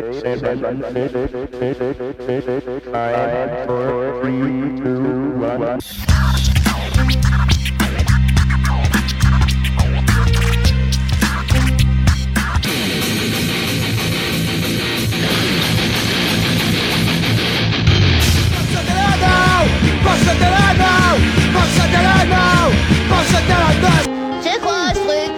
C'est quoi ce truc?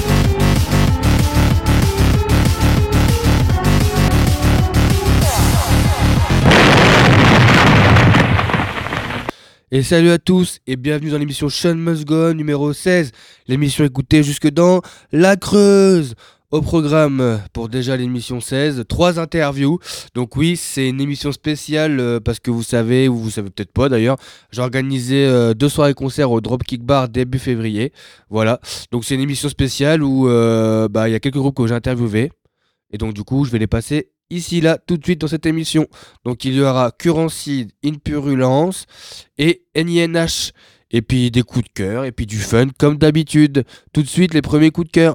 Et salut à tous et bienvenue dans l'émission Sean Must Go On numéro 16, l'émission écoutée jusque dans la Creuse. Au programme pour déjà l'émission 16, 3 interviews. Donc oui, c'est une émission spéciale parce que vous savez, ou vous savez peut-être pas d'ailleurs, j'ai organisé 2 soirées concerts au Dropkick Bar début février. Voilà, donc c'est une émission spéciale où y a quelques groupes que j'ai interviewés. Et donc du coup, je vais les passer ici, là, tout de suite dans cette émission. Donc il y aura Currencid, In Purulence et NINH. Et puis des coups de cœur, et puis du fun comme d'habitude. Tout de suite, les premiers coups de cœur.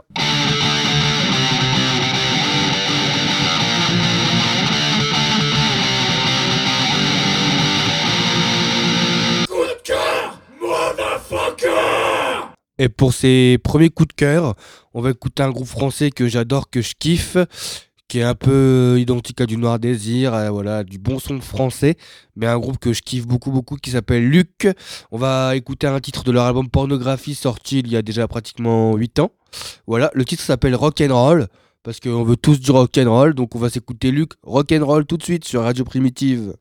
Et pour ces premiers coups de cœur, on va écouter un groupe français que j'adore, que je kiffe, qui est un peu identique à du Noir Désir, voilà, du bon son français, mais un groupe que je kiffe beaucoup, qui s'appelle Luc. On va écouter un titre de leur album Pornographie, sorti il y a déjà pratiquement 8 ans. Voilà, le titre s'appelle Rock'n'Roll, parce qu'on veut tous du rock'n'roll, donc on va s'écouter Luc, Rock'n'Roll tout de suite sur Radio Primitive.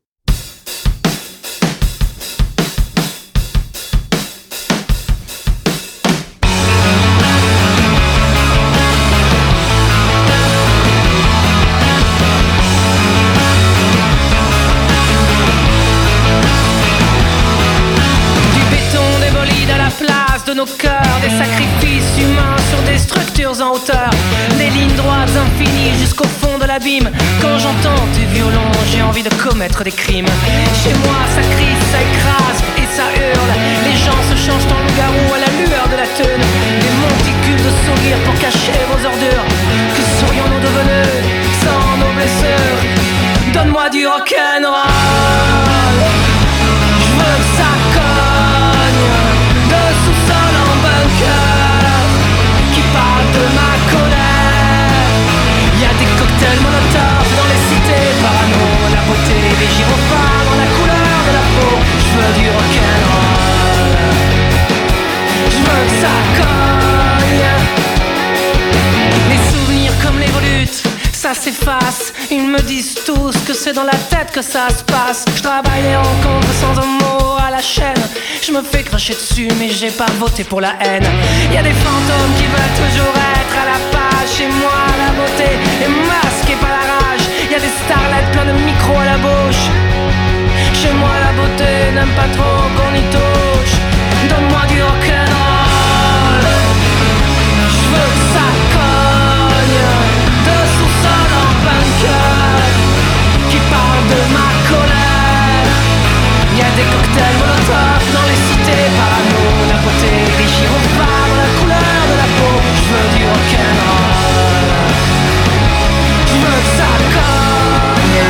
De nos cœurs, des sacrifices humains sur des structures en hauteur, des lignes droites infinies jusqu'au fond de l'abîme. Quand j'entends tes violons, j'ai envie de commettre des crimes. Chez moi, ça crie, ça écrase et ça hurle. Les gens se changent en loup-garou à la lueur de la teune. Des monticules de sourires pour cacher vos ordures. Que serions-nous devenus sans nos blessures? Donne-moi du rock'n'roll. Je veux que ça cogne. De sous-sol en bunker qui parle de ma colère. Y'a des cocktails Molotov dans les cités parano. La beauté des gyrophares dans la couleur de la peau. Je veux du rock'n'roll. Je veux que ça cogne. Les souvenirs comme les volutes, ça s'efface. Ils me disent tous que c'est dans la tête que ça se passe. Je travaille les rencontres sans un mot à la chaîne. Je me fais cracher dessus mais j'ai pas voté pour la haine. Y'a des fantômes qui veulent toujours être à la page. Chez moi la beauté est masquée par la rage. Y'a des starlets plein de micros à la bouche. Chez moi la beauté n'aime pas trop qu'on y touche. Donne-moi du rock'n'roll. Je veux que ça cogne. De sous-sol en bunker qui parle de ma colère. Y'a des cocktails Molotov dans les cités parano. La beauté des gyrophares dans la couleur de la peau. Je veux du rock'n'roll. Je veux que ça cogne.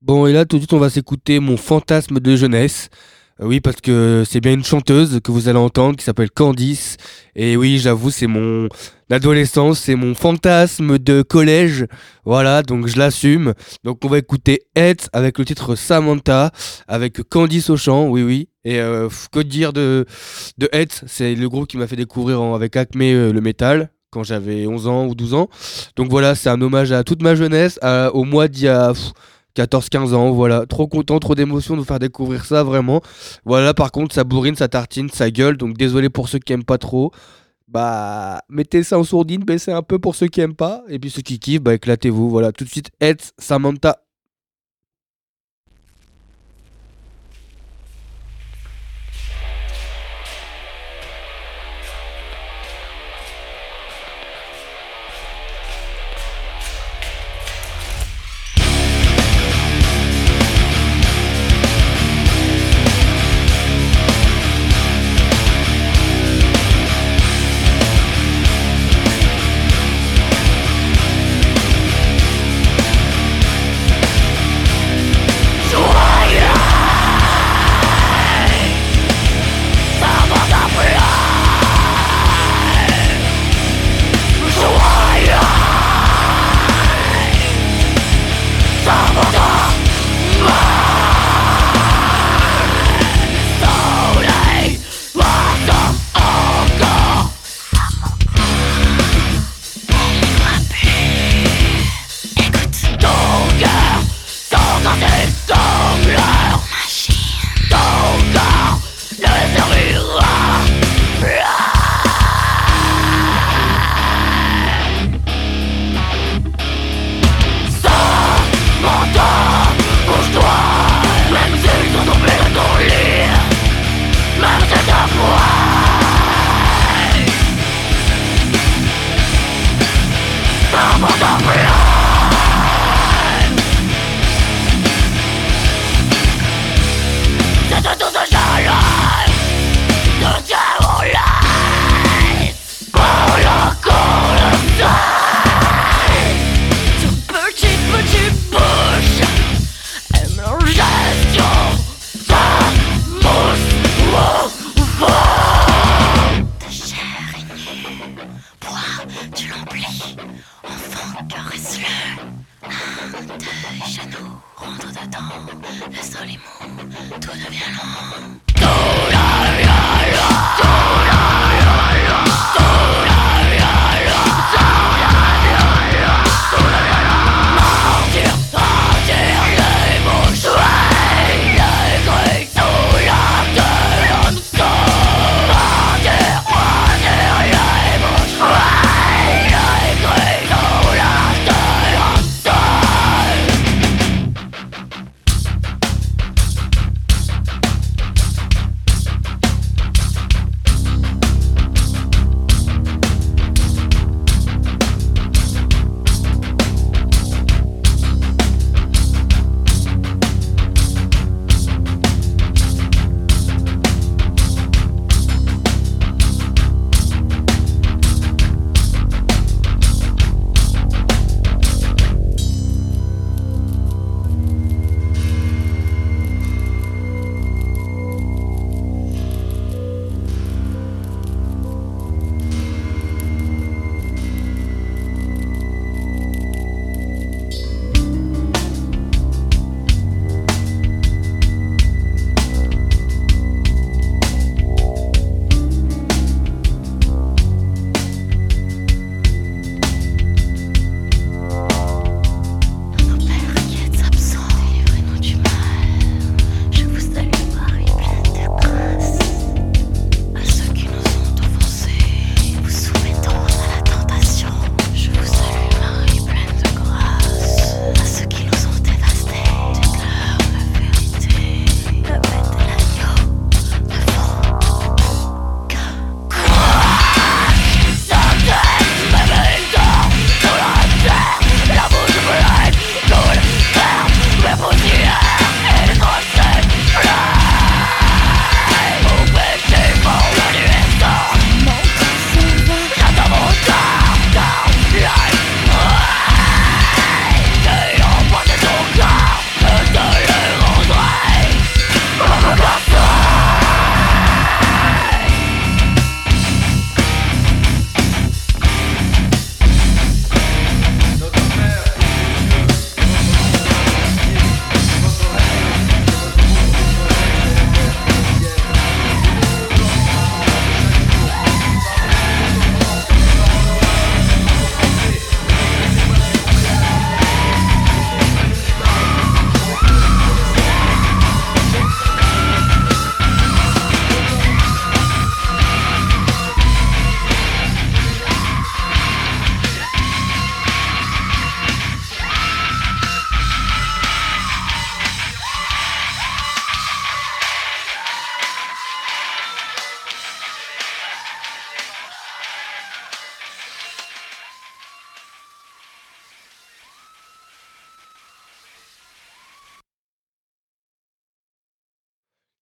Bon, et là, tout de suite, on va s'écouter mon fantasme de jeunesse. Oui, parce que c'est bien une chanteuse que vous allez entendre qui s'appelle Candice. Et oui, j'avoue, c'est mon adolescence, c'est mon fantasme de collège. Voilà, donc je l'assume. Donc on va écouter Hetz avec le titre Samantha, avec Candice au chant, oui, oui. Et que dire de Hetz, c'est le groupe qui m'a fait découvrir avec Acme le métal quand j'avais 11 ans ou 12 ans. Donc voilà, c'est un hommage à toute ma jeunesse, au mois d'il y a 14-15 ans, voilà. Trop content, trop d'émotion de vous faire découvrir ça, vraiment. Voilà, par contre, ça bourrine, ça tartine, ça gueule, donc désolé pour ceux qui aiment pas trop. Bah, mettez ça en sourdine, baissez un peu pour ceux qui aiment pas, et puis ceux qui kiffent, bah éclatez-vous, voilà. Tout de suite, Hetz, Samantha.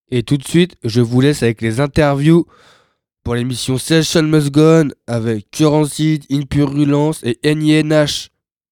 Et tout de suite, je vous laisse avec les interviews pour l'émission Session Must Go On avec Currency, Impurulence et NINH.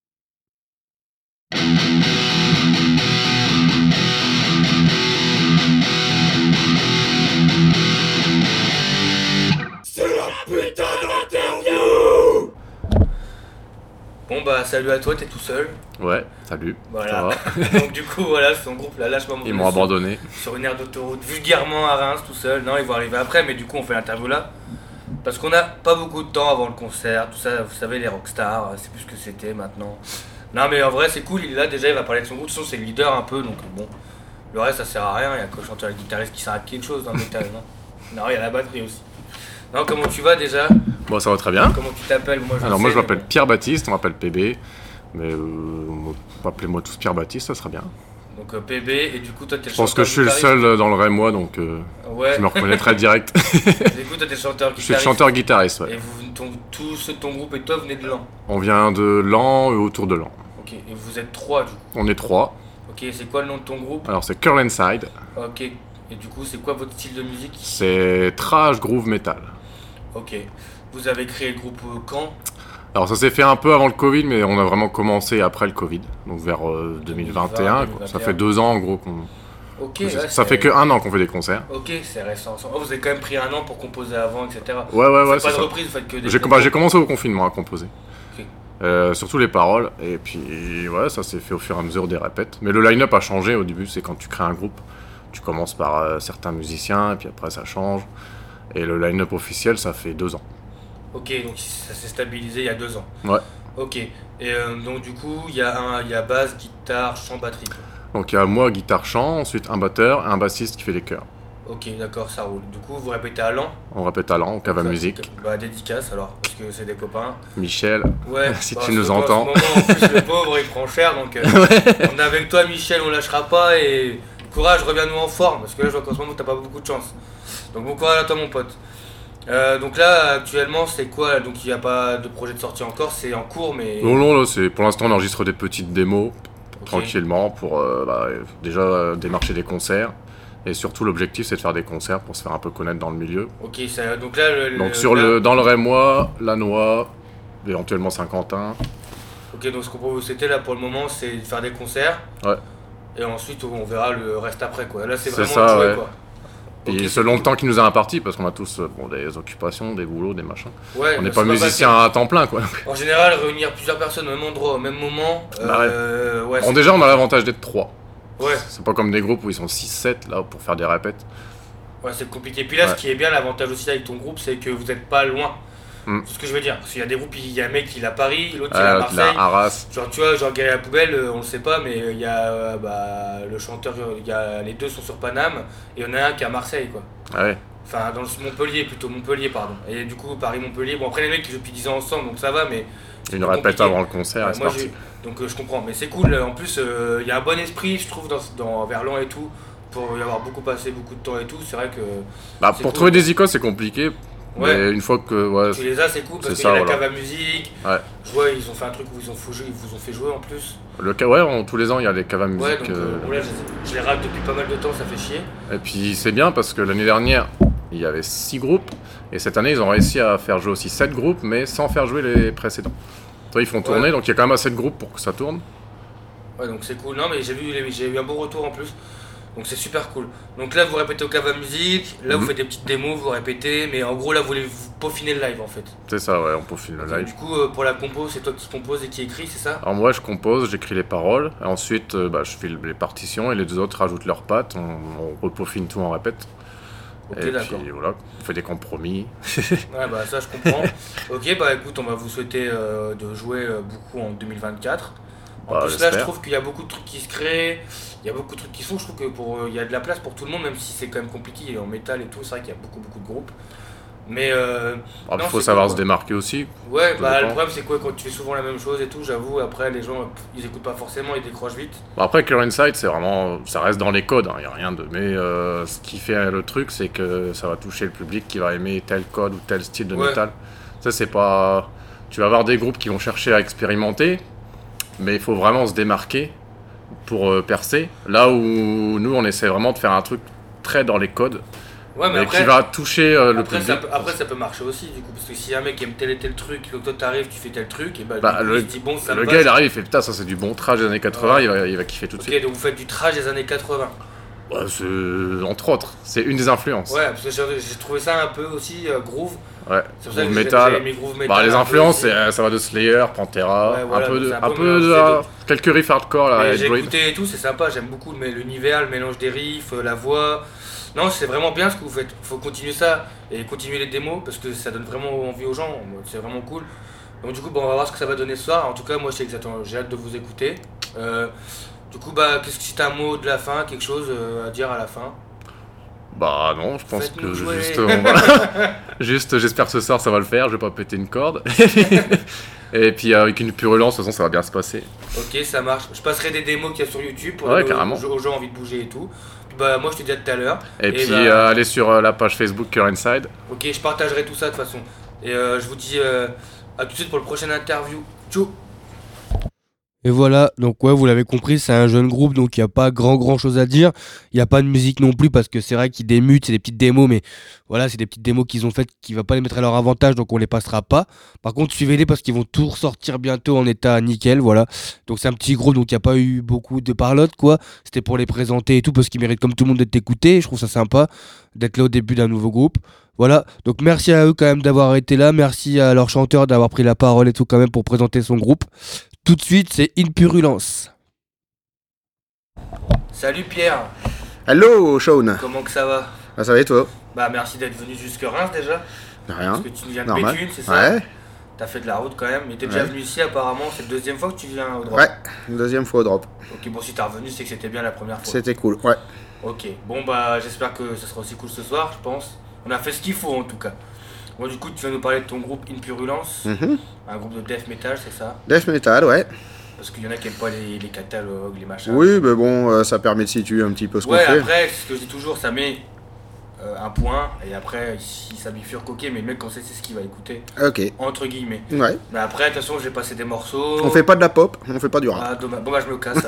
Bon bah salut à toi, t'es tout seul. Ouais, salut. Voilà. Ça va. Donc du coup voilà, son groupe là lâche pas mon Ils m'ont abandonné. sur une aire d'autoroute vulgairement à Reims tout seul. Non, ils vont arriver après, mais du coup on fait l'interview là. Parce qu'on n'a pas beaucoup de temps avant le concert, tout ça, vous savez les rockstars, c'est plus ce que c'était maintenant. Non mais en vrai c'est cool, il est là déjà, il va parler de son groupe, de toute façon c'est le leader un peu, donc bon. Le reste ça sert à rien, il y a que le chanteur et le guitariste qui sert à quelque chose dans le métal, non. Non, il y a la batterie aussi. Non, comment tu vas déjà? Bon, ça va très bien. Comment tu t'appelles? Alors moi je m'appelle Pierre Baptiste, on m'appelle PB. Mais appelez-moi tous Pierre Baptiste, ça sera bien. Donc PB, et du coup toi t'es le chanteur. Je pense que je suis le seul dans le Rémois, donc ouais. je me reconnaîtrai direct. Du coup toi t'es le chanteur guitariste. Je suis le chanteur-guitariste, ouais. Et tous ceux de ton groupe et toi venez de Laon. On vient de Laon et autour de Laon. Ok, et vous êtes 3 du coup. On est 3. Ok, c'est quoi le nom de ton groupe? Alors c'est Curl Inside. Ok, et du coup c'est quoi votre style de musique? C'est thrash groove metal. Ok, vous avez créé le groupe quand? Alors ça s'est fait un peu avant le Covid, mais on a vraiment commencé après le Covid, donc vers 2021. Quoi. Ça fait 2 ans en gros qu'on... Ok, ça fait que 1 an qu'on fait des concerts. Ok, c'est récent. Oh, vous avez quand même pris 1 an pour composer avant, etc. Ouais, c'est pas de reprise, vous faites que des... J'ai commencé au confinement à composer. Okay. Surtout les paroles, et puis ouais, ça s'est fait au fur et à mesure des répètes. Mais le line-up a changé au début, c'est quand tu crées un groupe, tu commences par certains musiciens, et puis après ça change. Et le line-up officiel, ça fait 2 ans. Ok, donc ça s'est stabilisé il y a 2 ans. Ouais. Ok, et donc du coup, il y a basse, guitare, chant, batterie. Donc il y a moi, guitare, chant, ensuite un batteur et un bassiste qui fait les chœurs. Ok, d'accord, ça roule. Du coup, vous répétez à Laon? On répète à Laon, au Cava Musique. Bah, dédicace alors, parce que c'est des copains. Michel, ouais, si tu nous entends. En ce moment, en plus, le pauvre, il prend cher, donc on est avec toi, Michel, on lâchera pas, et courage, reviens-nous en forme, parce que là, je vois qu'en ce moment, t'as pas beaucoup de chance. Donc bon courage à toi, mon pote. Donc là, actuellement, c'est quoi? Donc il n'y a pas de projet de sortie encore, c'est en cours, mais... Non, là, pour l'instant, on enregistre des petites démos, tranquillement, pour déjà démarcher des concerts. Et surtout, l'objectif, c'est de faire des concerts pour se faire un peu connaître dans le milieu. Ok, donc là... dans le Rémois, Lannoy, éventuellement Saint-Quentin. Ok, donc ce qu'on peut vous souhaiter là pour le moment, c'est de faire des concerts. Ouais. Et ensuite, on verra le reste après, quoi. Là, c'est C'est vraiment ça, le jouet, ouais. quoi. Et okay, selon le temps qui nous a imparti, parce qu'on a tous des occupations, des boulots, des machins. Ouais, on n'est pas musicien à temps plein, quoi. En général, réunir plusieurs personnes au même endroit, au même moment. Ouais, déjà, on a l'avantage d'être 3. Ouais. C'est pas comme des groupes où ils sont 6-7 là pour faire des répètes. Ouais, c'est compliqué. Puis là, ce qui est bien, l'avantage aussi avec ton groupe, c'est que vous n'êtes pas loin. C'est ce que je veux dire. Parce qu'il y a des groupes, il y a un mec qui est à Paris, l'autre qui est à Marseille. Il est à Arras. Genre, tu vois, genre Gary à la poubelle, on le sait pas, mais il y a le chanteur, les deux sont sur Paname, et il y en a un qui est à Marseille, quoi. Ouais. Enfin, dans Montpellier, pardon. Et du coup, Paris-Montpellier. Bon, après, les mecs, ils jouent depuis 10 ans ensemble, donc ça va, mais. Une répète avant le concert, ouais, moi, donc je comprends. Mais c'est cool. En plus, il y a un bon esprit, je trouve, dans Verlan et tout. Pour y avoir passé beaucoup de temps et tout, c'est vrai que. Bah, pour trouver des icônes, c'est compliqué. Ouais. Mais une fois que. Ouais, tu les as, c'est cool parce qu'il y a la cave à musique. Ouais. Je vois, ils ont fait un truc où ils vous ont fait jouer en plus. Tous les ans, il y a les caves à musique. Ouais, donc là, je les rate depuis pas mal de temps, ça fait chier. Et puis c'est bien parce que l'année dernière, il y avait 6 groupes. Et cette année, ils ont réussi à faire jouer aussi 7 groupes, mais sans faire jouer les précédents. Toi, ils font tourner, donc il y a quand même assez de groupes pour que ça tourne. Ouais, donc c'est cool. Non, mais j'ai eu un bon retour en plus. Donc c'est super cool. Donc là vous répétez au Cave à musique, là vous faites des petites démos, vous répétez, mais en gros là vous peaufinez le live en fait. C'est ça, ouais, on peaufine le live. Du coup pour la compo, c'est toi qui compose et qui écrit, c'est ça? Alors moi je compose, j'écris les paroles, et ensuite je file les partitions et les deux autres rajoutent leurs pattes, on repeaufine tout en répète. Ok, et d'accord. puis voilà, on fait des compromis. Ouais bah ça je comprends. Ok, bah écoute, on va vous souhaiter de jouer beaucoup en 2024. En plus là je trouve qu'il y a beaucoup de trucs qui se créent, il y a beaucoup de trucs qui se font, je trouve que il y a de la place pour tout le monde, même si c'est quand même compliqué en métal et tout, c'est vrai qu'il y a beaucoup de groupes. Mais il faut savoir se démarquer aussi. Ouais, bah le problème c'est quoi quand tu fais souvent la même chose et tout, j'avoue, après les gens ils écoutent pas forcément, ils décrochent vite. Après Curl Inside c'est vraiment, ça reste dans les codes, il y a rien de... Mais ce qui fait le truc c'est que ça va toucher le public qui va aimer tel code ou tel style de métal. Ça c'est pas... Tu vas avoir des groupes qui vont chercher à expérimenter, mais il faut vraiment se démarquer pour percer. Là où nous on essaie vraiment de faire un truc très dans les codes, Ouais, mais mais après, qui va toucher le après, public. ça peut marcher aussi, du coup, parce que si un mec aime tel et tel truc, que toi t'arrives, tu fais tel truc, et bah, Bah, du coup, il se dit bon, ça le me gars va. il arrive, il fait putain, ça c'est du bon trash des années 80, il va kiffer tout de Ok, suite. donc vous faites du trash des années 80. Ouais, entre autres, c'est une des influences. Ouais, parce que j'ai trouvé ça un peu aussi groove. Ouais, C'est pour ça groove que metal. j'ai mis groove metal. Bah, les un peu influences, aussi. ça va de Slayer, Pantera, Ouais, voilà, un peu donc de, c'est un un peu peu mélangé quelques riffs hardcore là, Mais j'ai Hellbreed. écouté et tout, c'est sympa, j'aime beaucoup mais l'univers, le mélange des riffs, la voix. Non, c'est vraiment bien ce que vous faites. Faut continuer ça et continuer les démos parce que ça donne vraiment envie aux gens. C'est vraiment cool. Donc du coup, on va voir ce que ça va donner ce soir. En tout cas, moi, c'est exactement. J'ai hâte de vous écouter. Du coup, qu'est-ce que si t'as un mot de la fin, quelque chose à dire à la fin? Bah non, je pense Faites-nous que jouer. juste, j'espère que ce soir ça va le faire, je vais pas péter une corde. Et puis avec une purulence, de toute façon ça va bien se passer. Ok, ça marche. Je passerai des démos qu'il y a sur YouTube pour Ouais, donner carrément. aux gens envie de bouger et tout. Bah moi je te dis à tout à l'heure. Et puis bah, allez sur la page Facebook Cure Inside. ok, je partagerai tout ça de toute façon. Et je vous dis à tout de suite pour le prochain interview. Ciao. Et voilà, donc ouais, vous l'avez compris, c'est un jeune groupe, donc il n'y a pas grand chose à dire. Il n'y a pas de musique non plus, parce que c'est vrai qu'ils démutent, c'est des petites démos, mais voilà, c'est des petites démos qu'ils ont faites, qui ne va pas les mettre à leur avantage, donc on les passera pas. Par contre, suivez-les, parce qu'ils vont tout ressortir bientôt en état nickel, voilà. Donc c'est un petit groupe, donc il n'y a pas eu beaucoup de parlotte, quoi. C'était pour les présenter et tout, parce qu'ils méritent comme tout le monde d'être écoutés, je trouve ça sympa d'être là au début d'un nouveau groupe. Voilà, donc merci à eux quand même d'avoir été là, merci à leur chanteur d'avoir pris la parole et tout quand même pour présenter son groupe. Tout de suite, c'est In Purulence. Salut Pierre, Hello, Sean. comment que ça va? Ah, ça va et toi? Bah merci d'être venu jusque Reims déjà. Rien. Parce que tu viens de Normal. Béthune, c'est ça? Ouais, T'as fait de la route quand même, mais t'es déjà Ouais. venu ici apparemment, c'est la deuxième fois que tu viens au drop. ouais. Deuxième fois au drop. Ok, bon si t'es revenu c'est que c'était bien la première fois. C'était cool. Ouais. Ok, bon bah j'espère que ça sera aussi cool ce soir, je pense. On a fait ce qu'il faut en tout cas. Bon du coup tu vas nous parler de ton groupe In Purulence, Mhm. un groupe de death metal c'est ça? Death metal, ouais. Parce qu'il y en a qui aiment pas les catalogues, les machins. Oui, mais bon, ça permet de situer un petit peu ce qu'on Ouais, fait. après, c'est ce que je dis toujours, ça met un point, et après, si ça bifurque, ok, mais le mec, on sait c'est ce qu'il va écouter, Ok. entre guillemets. Ouais. Mais après, de toute façon, j'ai passé des morceaux. On fait pas de la pop, on fait pas du rap. Ah, dommage. Bon, bah, je me casse.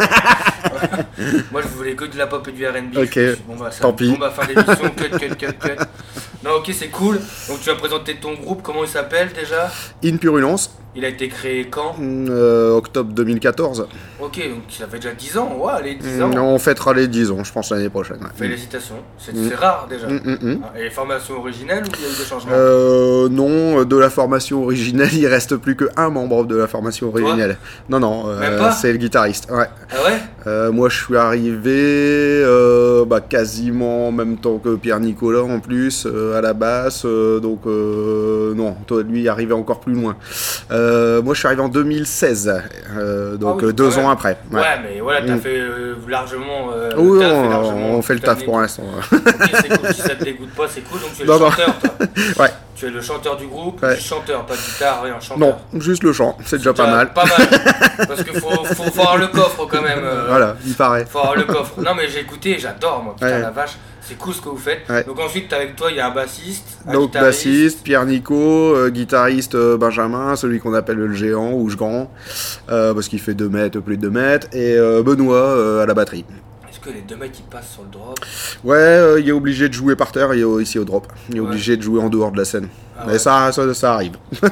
Moi, je voulais que de la pop et du RB. Ok. Bon, bah, ça, Tant pis. Bon, bah, fin d'émission, cut. Non, ok, c'est cool. Donc, tu vas présenter ton groupe, comment il s'appelle déjà? In Purulence, Il a été créé quand? octobre 2014. Ok, donc ça fait déjà 10 ans. Ouais, allez, 10 ans. On fêtera les 10 ans, je pense, l'année prochaine. Ouais. Félicitations. C'est rare déjà. Mm. Ah, et formation originelle ou il y a eu des changements? Non, de la formation originelle, il reste plus qu'un membre de la formation originelle. Non, Même pas c'est le guitariste. Ouais. Ah ouais? Moi, je suis arrivé quasiment en même temps que Pierre Nicolas en plus à la basse. Donc non, toi, lui, il est arrivé encore plus loin. Moi, je suis arrivé en 2016, donc Ah oui, 2 quand ans même. après. Ouais, mais voilà, t'as Mm. fait largement. Oui, le taf et largement on fait le toute taf l'année. pour l'instant. Ok, c'est cool. Si ça te dégoûte pas, c'est cool. Donc tu es le Non, non. chanteur, toi. Ouais. Tu es le chanteur du groupe. Ouais. Chanteur, pas de guitare, rien, chanteur. Non, juste le chant, c'est déjà pas mal. Pas mal. Parce qu'il faut avoir le coffre quand même. Voilà, il paraît. Faut avoir le coffre. Non, mais j'ai écouté et j'adore, moi. Putain, Ouais. la vache. C'est cool ce que vous faites. Ouais. Donc ensuite, avec toi, il y a un bassiste. Un Donc guitariste. bassiste, Pierre Nico, guitariste Benjamin, celui qu'on appelle le géant ou le grand, parce qu'il fait 2 mètres, plus de 2 mètres, et Benoît à la batterie. Est-ce que les deux mecs qui passent sur le drop? Ouais, il est obligé de jouer par terre ici au drop. Il est Ouais. obligé de jouer en dehors de la scène. Ah Mais ouais. ça arrive.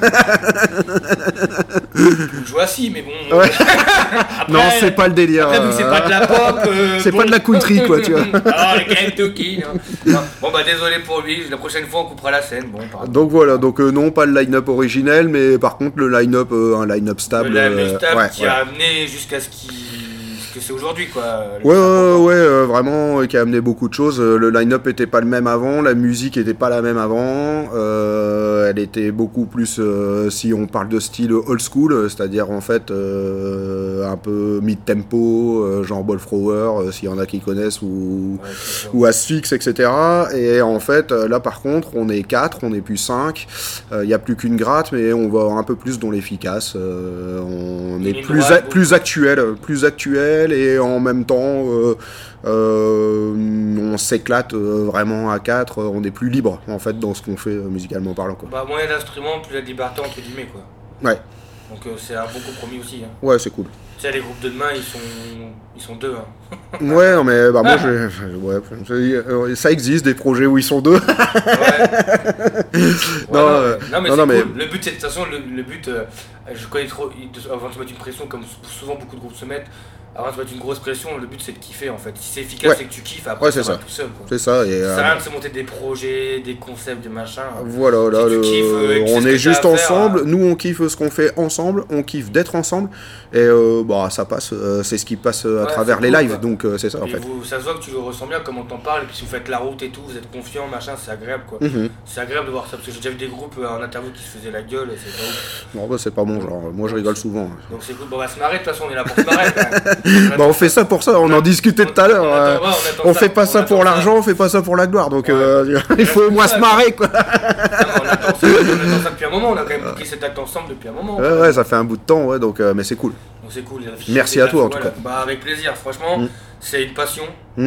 Je joue assis, mais bon. Ouais. Après, Non, c'est pas le délire. Après, vu que c'est pas de la pop. C'est pas de la country, quoi, tu vois. Ah, le Kentucky. Non. Bon, bah, désolé pour lui. La prochaine fois, on coupera la scène. Bon, pardon. Donc voilà, donc non, pas le line-up originel, mais par contre le line-up, un line-up stable. Le live stable ouais, qui ouais. a amené jusqu'à ce que c'est aujourd'hui, quoi. Le Ouais, plus important. vraiment, qui a amené beaucoup de choses. Le line-up était pas le même avant, la musique était pas la même avant. Elle était beaucoup plus, si on parle de style old school, c'est-à-dire en fait un peu mid-tempo, genre Ballflower, s'il y en a qui connaissent, ou Ouais, c'est sûr. ou Asphyx, etc. Et en fait, là par contre, on est 4, on est plus 5. Il n'y a plus qu'une gratte, mais on va un peu plus dans l'efficace. On Une est ligne plus, droite, plus actuel, et en même temps, on s'éclate vraiment à 4. On est plus libre en fait dans ce qu'on fait musicalement parlant, quoi. Bah, moins il y a d'instruments, plus la liberté, entre guillemets, quoi. Ouais. Donc c'est un bon compromis aussi. Hein. Ouais, c'est cool. Tu sais, les groupes de demain, ils sont deux. Hein. Ouais, non, mais moi, ça existe des projets où ils sont deux. Non, mais cool. Le but, c'est de toute façon, le but, je connais trop, avant de se mettre une pression, comme souvent beaucoup de groupes se mettent, avant de se mettre une grosse pression, le but c'est de kiffer en fait. Si c'est efficace et que tu kiffes, après ça va tout seul. Quoi. C'est ça. Et, ça sert à rien de se monter des projets, des concepts, des machins. Voilà, là, si tu kiffes, on est juste ensemble, nous on kiffe ce qu'on fait ensemble, on kiffe d'être ensemble, et ça passe, c'est ce qui passe à travers les lives, donc c'est ça en fait. Ça se voit que tu le ressens bien, comme on t'en parle, et puis si vous faites la route et tout, vous êtes confiant, machin, c'est agréable quoi. C'est agréable de voir ça, parce que j'ai déjà vu des groupes en interview qui se faisaient la gueule, et c'est pas ouf. Non, bah c'est pas bon genre, moi je rigole souvent. Donc c'est cool, on va se marrer, de toute façon on est là pour se marrer. On fait ça pour ça, on en discutait tout à l'heure. On fait pas ça pour l'argent, on fait pas ça pour la gloire, donc il faut au moins se marrer quoi. On attend ça depuis un moment, on a quand même booké cet acte ensemble depuis un moment. Ouais, ça fait un bout de temps, ouais, donc mais c'est cool. Donc c'est cool. Merci à toi en tout cas. Bah avec plaisir, franchement, c'est une passion.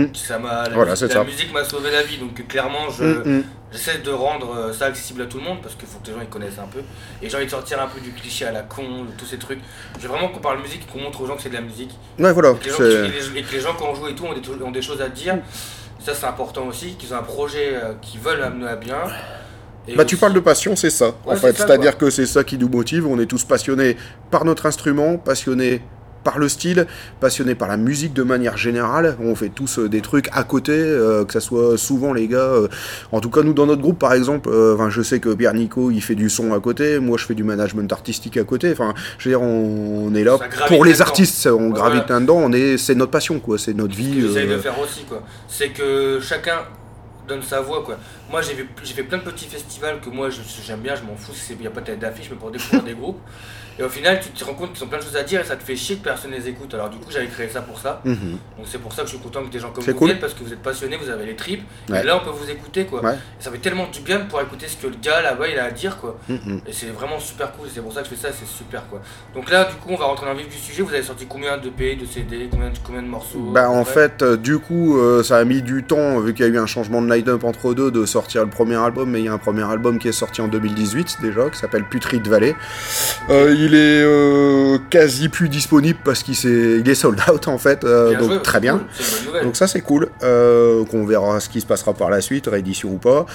La musique m'a sauvé la vie, donc clairement j'essaie de rendre ça accessible à tout le monde parce qu'il faut que les gens ils connaissent un peu. Et j'ai envie de sortir un peu du cliché à la con, de tous ces trucs. Je veux vraiment qu'on parle musique, qu'on montre aux gens que c'est de la musique. Ouais, voilà. Et que les gens quand on joue et tout ont des choses à dire. Ça c'est important aussi, qu'ils ont un projet qu'ils veulent amener à bien. Tu parles de passion, c'est ça, en fait. C'est-à-dire que c'est ça qui nous motive. On est tous passionnés par notre instrument, passionnés par le style, passionnés par la musique de manière générale. On fait tous des trucs à côté, que ça soit souvent les gars. En tout cas, nous, dans notre groupe, par exemple, je sais que Pierre Nico, il fait du son à côté. Moi, je fais du management artistique à côté. Enfin, je veux dire, on est là pour les artistes. On gravite là-dedans. C'est notre passion, quoi. C'est notre vie. J'essaie de faire aussi, quoi. C'est que chacun donne sa voix quoi. Moi j'ai fait plein de petits festivals que moi j'aime bien, je m'en fous s'il n'y a pas de tête d'affiche, mais pour découvrir des groupes. Et au final tu te rends compte qu'ils ont plein de choses à dire et ça te fait chier que personne les écoute. Alors du coup j'avais créé ça pour ça. Donc c'est pour ça que je suis content que des gens comme vous viennent parce que vous êtes passionnés, vous avez les tripes. Et là on peut vous écouter quoi. Et ça fait tellement du bien de pouvoir écouter ce que le gars là-bas il a à dire quoi. Et c'est vraiment super cool, c'est pour ça que je fais ça, c'est super quoi. Donc là du coup on va rentrer dans le vif du sujet. Vous avez sorti combien de EP, de CD, combien de morceaux? En fait du coup ça a mis du temps vu qu'il y a eu un changement de line-up entre deux de sortir le premier album, mais il y a un premier album qui est sorti en 2018 déjà qui s'appelle Putride Valley. Il est quasi plus disponible parce qu'il est sold out en fait, donc joué, très bien. Cool. Donc ça c'est cool. Qu'on verra ce qui se passera par la suite, réédition ou pas.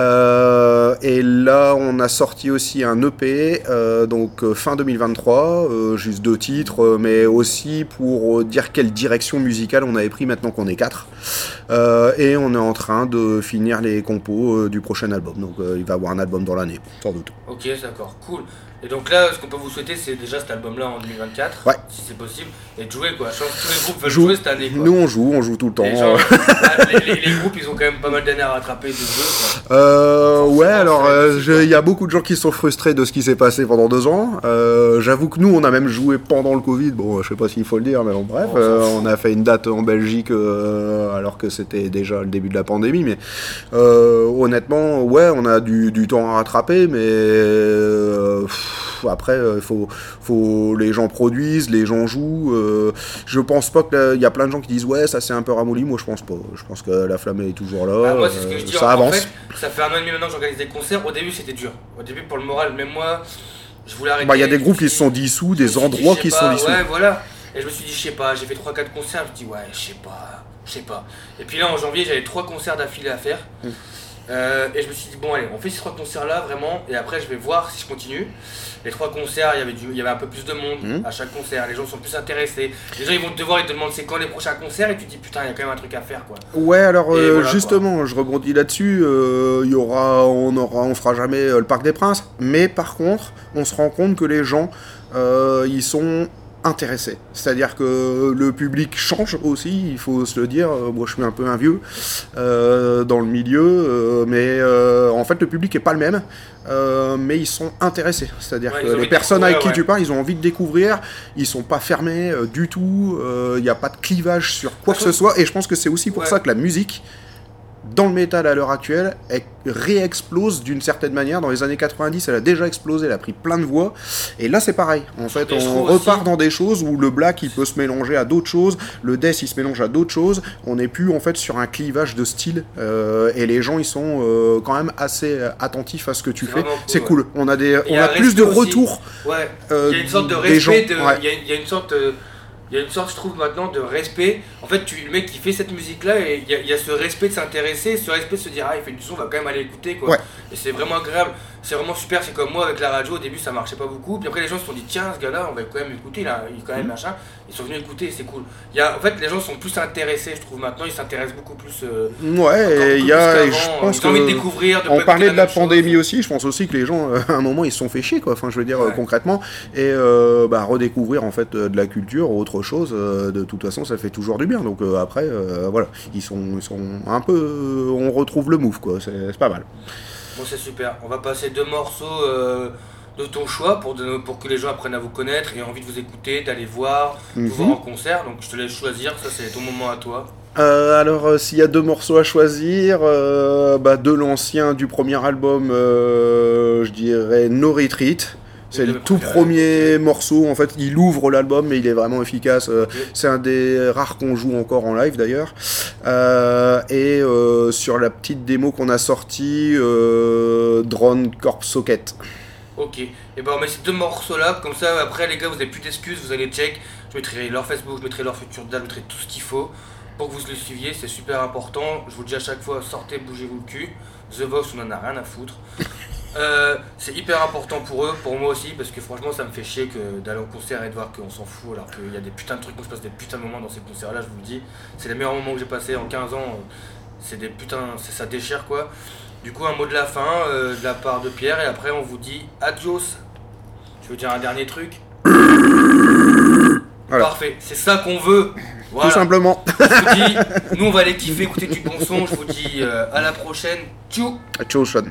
Et là on a sorti aussi un EP donc fin 2023, juste 2 titres, mais aussi pour dire quelle direction musicale on avait pris maintenant qu'on est 4. Et on est en train de finir les compos du prochain album. Donc il va y avoir un album dans l'année, sans doute. Ok, d'accord, cool. Et donc là, ce qu'on peut vous souhaiter, c'est déjà cet album-là en 2024, si c'est possible, et de jouer quoi. Je pense que tous les groupes veulent jouer cette année quoi. Nous on joue tout le temps. Les groupes, ils ont quand même pas mal d'années à rattraper de jeux quoi. Alors il y a beaucoup de gens qui sont frustrés de ce qui s'est passé pendant 2 ans. J'avoue que nous on a même joué pendant le Covid, bon je sais pas s'il faut le dire, mais bon bref, on a fait une date en Belgique alors que c'était déjà le début de la pandémie, mais honnêtement on a du temps à rattraper, mais après les gens produisent, les gens jouent. Je pense pas qu'il y a plein de gens qui disent ça c'est un peu ramolli. Moi je pense pas, je pense que la flamme est toujours là. Moi c'est ce que je dis, ça avance. En fait, ça fait 1 an et demi maintenant que j'organise des concerts. Au début c'était dur, au début pour le moral, même moi je voulais arrêter. Il y a des groupes qui se sont dissous, des endroits qui se sont dissous. Ouais voilà, et je me suis dit je sais pas, j'ai fait 3-4 concerts, je me dis je sais pas. Et puis là en janvier j'avais 3 concerts d'affilée à faire. Et je me suis dit bon allez, on fait ces 3 concerts là vraiment, et après je vais voir si je continue. Les 3 concerts, il y avait un peu plus de monde à chaque concert, les gens sont plus intéressés, les gens ils vont te voir, ils te demandent c'est quand les prochains concerts, et tu te dis putain il y a quand même un truc à faire quoi. Ouais alors justement quoi. Je rebondis là-dessus, on fera jamais le Parc des Princes, mais par contre on se rend compte que les gens ils sont intéressés, c'est-à-dire que le public change aussi, il faut se le dire. Moi je suis un peu un vieux dans le milieu, mais en fait le public est pas le même, mais ils sont intéressés, c'est-à-dire que les personnes avec qui tu parles, ils ont envie de découvrir, ils sont pas fermés du tout, il n'y a pas de clivage sur quoi que ce soit, et je pense que c'est aussi pour ça que la musique dans le métal à l'heure actuelle, elle réexplose d'une certaine manière. Dans les années 90, elle a déjà explosé, elle a pris plein de voix. Et là, c'est pareil. En fait, on repart dans des choses où le black, il peut se mélanger à d'autres choses, le death, il se mélange à d'autres choses. On n'est plus, en fait, sur un clivage de style. Et les gens, ils sont quand même assez attentifs à ce que tu fais. Cool, c'est cool. On a plus respect de retours. Ouais. Il y a une sorte de respect. Il y a une sorte... Il y a une sorte, je trouve, maintenant de respect. En fait, le mec qui fait cette musique-là, et il y a ce respect de s'intéresser, ce respect de se dire, ah, il fait du son, on va quand même aller écouter, quoi. Ouais. Et c'est vraiment agréable, c'est vraiment super. C'est comme moi avec la radio, au début, ça marchait pas beaucoup. Puis après, les gens se sont dit, tiens, ce gars-là, on va quand même écouter, là, il est quand même machin. Ils sont venus écouter, c'est cool. En fait, les gens sont plus intéressés, je trouve, maintenant, ils s'intéressent beaucoup plus. Ouais, et je pense ils ont envie de découvrir. On parlait de la pandémie aussi, je pense aussi que les gens, à un moment, ils se sont fait chier, quoi. Enfin, je veux dire, concrètement. Et redécouvrir, en fait, de la culture, autre chose, de toute façon, ça fait toujours du bien. Donc après, voilà, ils sont un peu. On retrouve le move, quoi. C'est pas mal. Bon, c'est super. On va passer 2 morceaux de ton choix pour que les gens apprennent à vous connaître et aient envie de vous écouter, d'aller voir, vous voir en concert. Donc je te laisse choisir, ça c'est ton moment à toi. Alors, s'il y a 2 morceaux à choisir, de l'ancien du premier album, je dirais No Retreat. C'est le tout premier morceau, en fait, il ouvre l'album, mais il est vraiment efficace. C'est un des rares qu'on joue encore en live, d'ailleurs. Et sur la petite démo qu'on a sortie, Drone Corp Socket. Ok, et ben on met ces 2 morceaux-là, comme ça, après, les gars, vous n'avez plus d'excuses, vous allez check. Je mettrai leur Facebook, je mettrai leur future date, je mettrai tout ce qu'il faut pour que vous le suiviez, c'est super important. Je vous le dis à chaque fois, sortez, bougez-vous le cul. The Vox, on en a rien à foutre. C'est hyper important pour eux, pour moi aussi, parce que franchement ça me fait chier d'aller au concert et de voir qu'on s'en fout alors qu'il y a des putains de trucs, où se passe des putains de moments dans ces concerts là, je vous le dis. C'est les meilleurs moments que j'ai passés en 15 ans, c'est des putains, ça déchire quoi. Du coup un mot de la fin de la part de Pierre et après on vous dit adios. Tu veux dire un dernier truc? Voilà. Parfait, c'est ça qu'on veut. Voilà. Tout simplement. Je vous dis, nous on va aller kiffer, écouter du bon son, je vous dis à la prochaine. Ciao. Ciao Sean.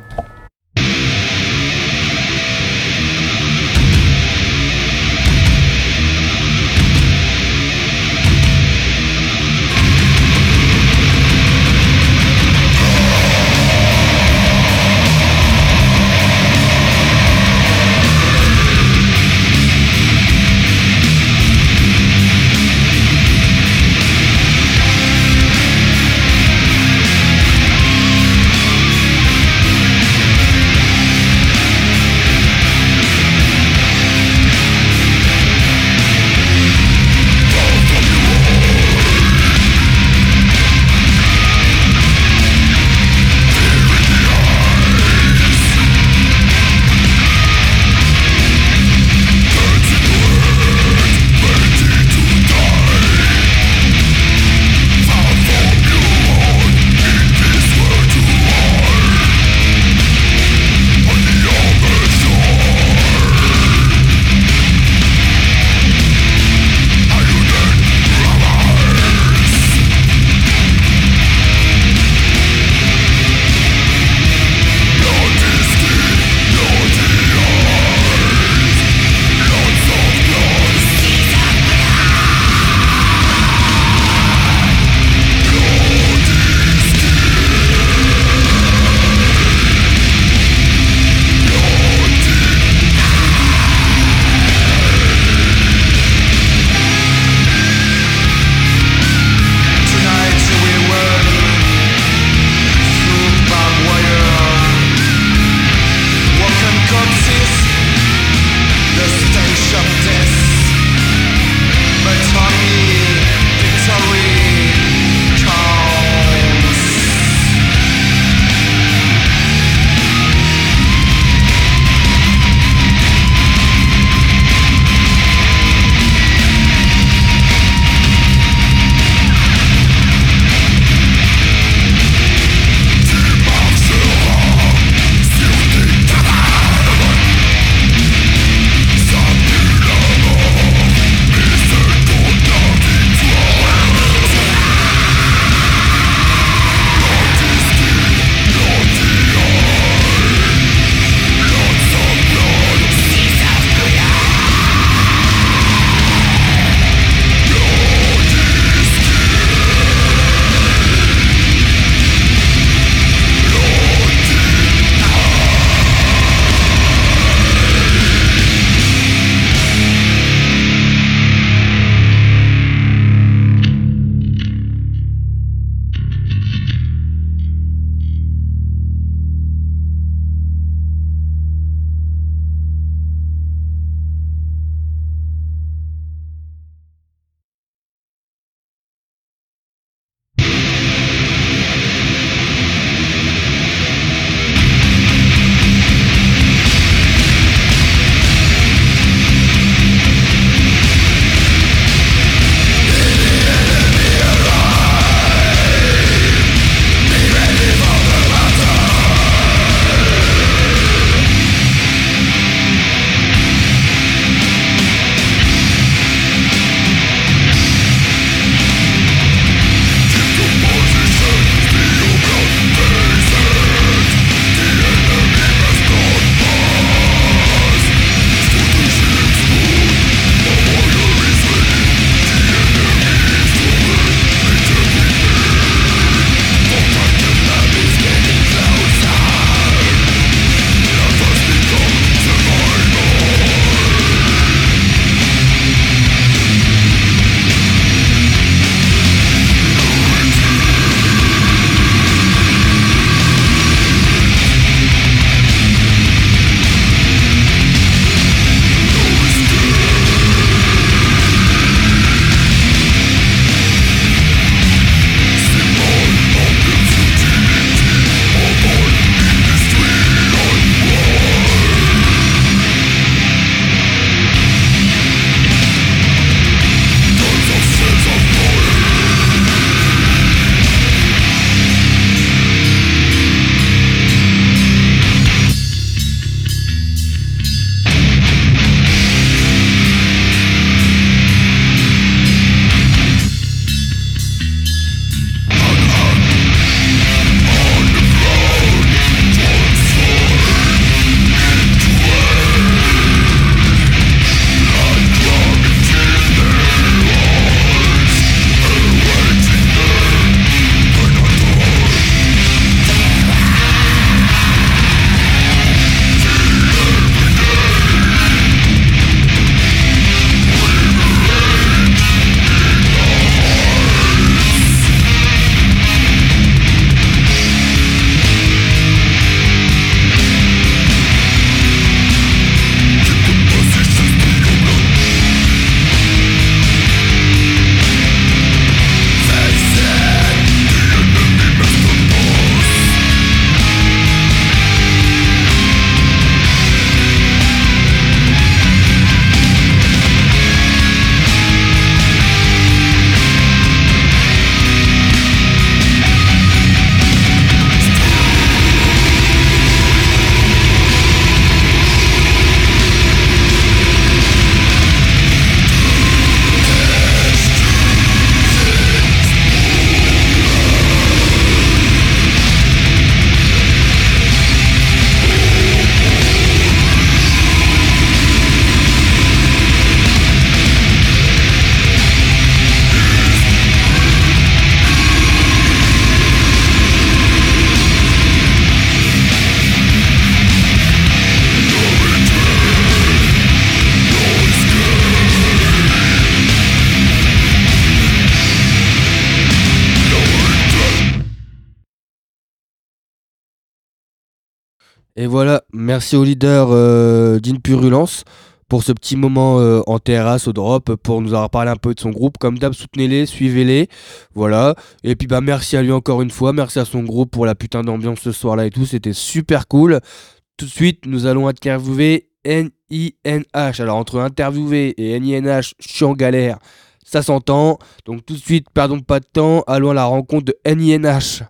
Et voilà, merci au leader d'Inpurulence pour ce petit moment en terrasse au drop pour nous avoir parlé un peu de son groupe. Comme d'hab, soutenez-les, suivez-les. Voilà. Et puis merci à lui encore une fois. Merci à son groupe pour la putain d'ambiance ce soir-là et tout. C'était super cool. Tout de suite, nous allons interviewer NINH. Alors entre interviewer et NINH, je suis en galère. Ça s'entend. Donc tout de suite, perdons pas de temps. Allons à la rencontre de NINH.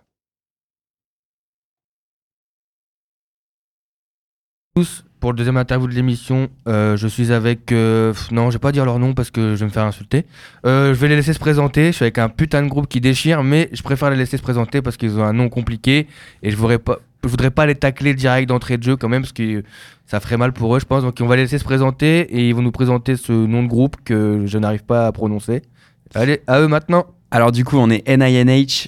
Tous, pour le deuxième interview de l'émission, je suis avec... non, je vais pas dire leur nom parce que je vais me faire insulter. Je vais les laisser se présenter. Je suis avec un putain de groupe qui déchire, mais je préfère les laisser se présenter parce qu'ils ont un nom compliqué et je voudrais pas les tacler direct d'entrée de jeu quand même parce que ça ferait mal pour eux, je pense. Donc on va les laisser se présenter et ils vont nous présenter ce nom de groupe que je n'arrive pas à prononcer. Allez, à eux maintenant. Alors du coup, on est NINH.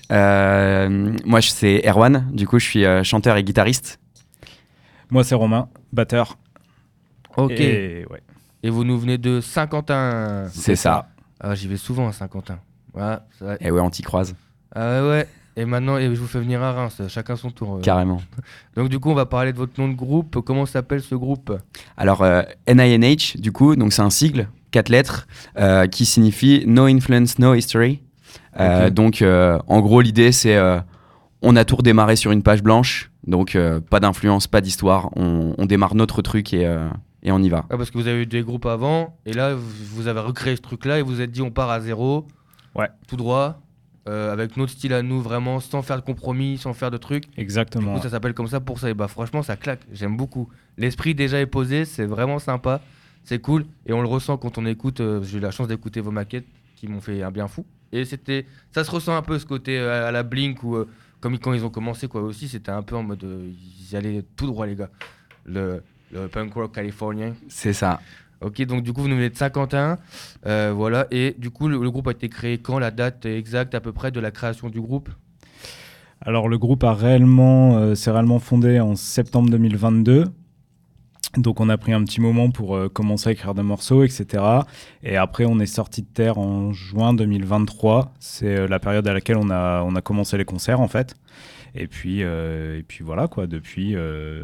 Moi, c'est Erwan. Du coup, je suis chanteur et guitariste. Moi, c'est Romain, batteur. Ok. Et, ouais. Et vous nous venez de Saint-Quentin. C'est ça. Ah, j'y vais souvent à Saint-Quentin. Ouais, c'est vrai. Et ouais, on t'y croise. Ah ouais. Et maintenant, je vous fais venir à Reims, chacun son tour. Carrément. Donc du coup, on va parler de votre nom de groupe. Comment s'appelle ce groupe ? Alors, NINH, du coup, donc c'est un sigle, 4 lettres, qui signifie No Influence, No History. Okay. Donc, en gros, l'idée, c'est on a tout redémarré sur une page blanche, donc pas d'influence, pas d'histoire. On démarre notre truc et on y va. Ah, parce que vous avez eu des groupes avant, et là, vous avez recréé ce truc-là, et vous vous êtes dit, on part à zéro, ouais. Tout droit. Avec notre style à nous, vraiment, sans faire de compromis, sans faire de trucs. Exactement. Du coup, ça s'appelle comme ça pour ça. Et franchement, ça claque. J'aime beaucoup. L'esprit déjà est posé, c'est vraiment sympa. C'est cool. Et on le ressent quand on écoute. J'ai eu la chance d'écouter vos maquettes qui m'ont fait un bien fou. Et ça se ressent un peu ce côté à la Blink ou comme quand ils ont commencé, quoi. Aussi, c'était un peu en mode. Ils allaient tout droit, les gars. Le punk rock californien. C'est ça. Ok, donc du coup, vous nous venez de Saint-Quentin, voilà, et du coup, le groupe a été créé quand, la date exacte à peu près de la création du groupe ? Alors, le groupe s'est réellement fondé en septembre 2022. Donc, on a pris un petit moment pour commencer à écrire des morceaux, etc. Et après, on est sorti de terre en juin 2023. C'est la période à laquelle on a commencé les concerts, en fait. Et puis voilà, quoi. Depuis,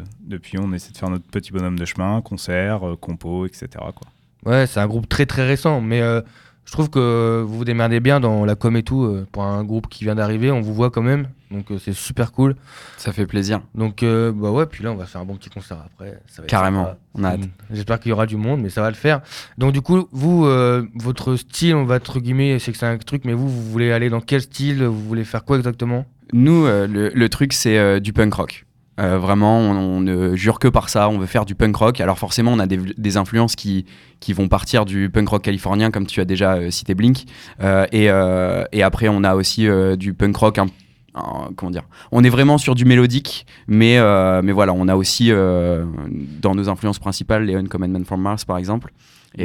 on essaie de faire notre petit bonhomme de chemin, concerts, compos, etc., quoi. Ouais, c'est un groupe très très récent, mais je trouve que vous vous démerdez bien dans la com et tout. Pour un groupe qui vient d'arriver, on vous voit quand même, donc c'est super cool. Ça fait plaisir. Donc bah ouais, puis là on va faire un bon petit concert après. Ça va être carrément, sympa. on a hâte. J'espère qu'il y aura du monde, mais ça va le faire. Donc du coup, vous, votre style, on va entre guillemets, je sais que c'est un truc, mais vous voulez aller dans quel style ? Vous voulez faire quoi exactement ? Nous, le truc, c'est du punk rock. Vraiment, on ne jure que par ça. On veut faire du punk rock. Alors forcément, on a des influences qui vont partir du punk rock californien, comme tu as déjà cité Blink. Et après, on a aussi du punk rock. Comment dire ? On est vraiment sur du mélodique, mais voilà, on a aussi dans nos influences principales les Uncommon from Mars, par exemple. Il y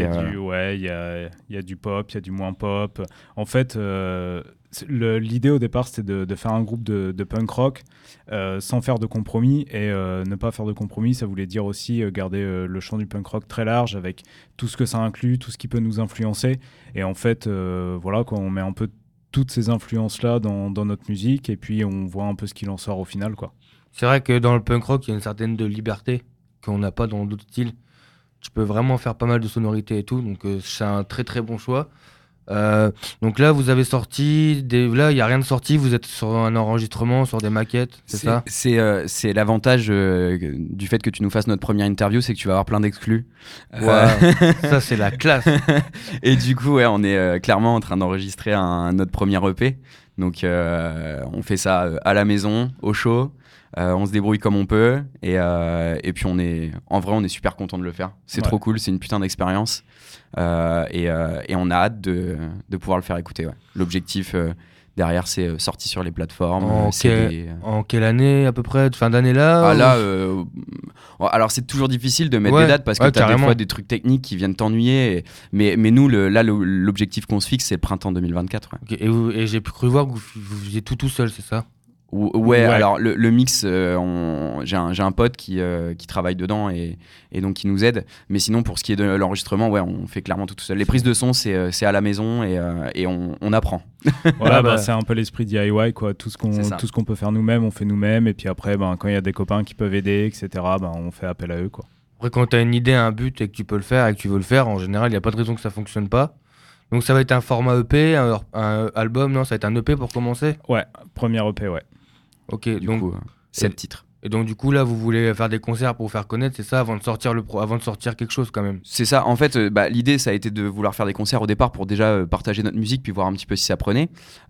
a du pop, il y a du moins pop. En fait, l'idée au départ, c'était de faire un groupe de punk rock sans faire de compromis. Et ne pas faire de compromis, ça voulait dire aussi garder le champ du punk rock très large avec tout ce que ça inclut, tout ce qui peut nous influencer. Et en fait, voilà, quoi, on met un peu toutes ces influences-là dans notre musique et puis on voit un peu ce qu'il en sort au final, quoi. C'est vrai que dans le punk rock, il y a une certaine de liberté qu'on n'a pas dans d'autres styles. Tu peux vraiment faire pas mal de sonorités et tout, donc c'est un très très bon choix. Donc là, vous avez sorti, là il n'y a rien de sorti, vous êtes sur un enregistrement, sur des maquettes, c'est ça ? C'est l'avantage du fait que tu nous fasses notre première interview, c'est que tu vas avoir plein d'exclus. Wow. Ça c'est la classe. Et du coup, ouais, on est clairement en train d'enregistrer notre premier EP. Donc on fait ça à la maison, au chaud. On se débrouille comme on peut et puis on est super content de le faire. C'est trop cool, c'est une putain d'expérience et on a hâte de pouvoir le faire écouter. Ouais. L'objectif derrière, c'est sorti sur les plateformes. En quelle année à peu près, de fin d'année là alors c'est toujours difficile de mettre des dates parce que t'as des fois des trucs techniques qui viennent t'ennuyer. Mais nous, l'objectif qu'on se fixe, c'est le printemps 2024. Ouais. Okay. Et j'ai cru voir que vous faisiez tout seul, c'est ça ? Ouais, alors le mix, j'ai un pote qui travaille dedans et donc qui nous aide. Mais sinon, pour ce qui est de l'enregistrement, ouais, on fait clairement tout seul. Les prises de son, c'est à la maison et on apprend. Voilà, c'est un peu l'esprit DIY, quoi. Tout ce qu'on peut faire nous-mêmes, on fait nous-mêmes. Et puis après, quand il y a des copains qui peuvent aider, etc., on fait appel à eux, quoi. Après, quand tu as une idée, un but et que tu peux le faire et que tu veux le faire, en général, il n'y a pas de raison que ça fonctionne pas. Donc ça va être un format EP, un album, non? Ça va être un EP pour commencer? Ouais, premier EP, ouais. Ok, Du coup, 7 titres. Et donc du coup là vous voulez faire des concerts pour vous faire connaître, c'est ça, avant de sortir quelque chose quand même? C'est ça, en fait l'idée ça a été de vouloir faire des concerts au départ pour déjà partager notre musique puis voir un petit peu si ça prenait.